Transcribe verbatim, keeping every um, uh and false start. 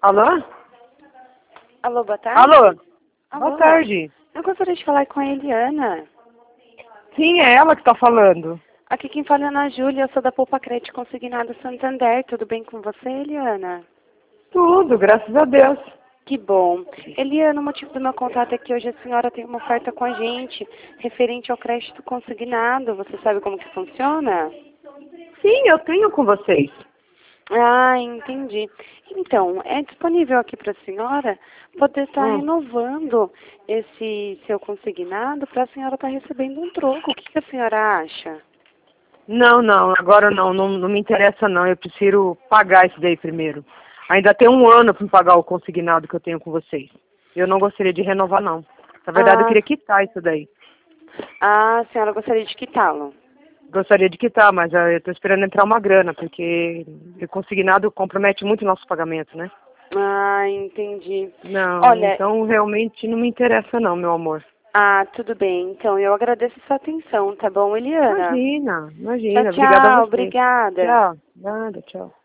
Alô? Alô, boa tarde. Alô? Alô? Boa tarde. Eu gostaria de falar com a Eliana. Sim, é ela que tá falando. Aqui quem fala é a Ana Júlia, eu sou da Poupa Crédito Consignado Santander. Tudo bem com você, Eliana? Tudo, graças a Deus. Que bom. Eliana, o motivo do meu contato é que hoje a senhora tem uma oferta com a gente, referente ao crédito consignado. Você sabe como que funciona? Sim, eu tenho com vocês. Ah, entendi. Então, é disponível aqui para a senhora poder estar Hum. renovando esse seu consignado para a senhora estar recebendo um troco. O que, que a senhora acha? Não, não, agora não, não, não me interessa não. Eu prefiro pagar isso daí primeiro. Ainda tem um ano para pagar o consignado que eu tenho com vocês. Eu não gostaria de renovar, não. Na verdade, eu Ah, queria quitar isso daí. ah, a senhora gostaria de quitá-lo? Gostaria de quitar, mas ah, eu estou esperando entrar uma grana, porque o consignado compromete muito o nosso pagamento, né? Ah, entendi. Não, Olha, então realmente não me interessa não, meu amor. ah, tudo bem. Então, eu agradeço a sua atenção, tá bom, Eliana? Imagina, Tchau, imagina. Obrigada a tchau. você. Obrigada. Tchau. Nada, tchau.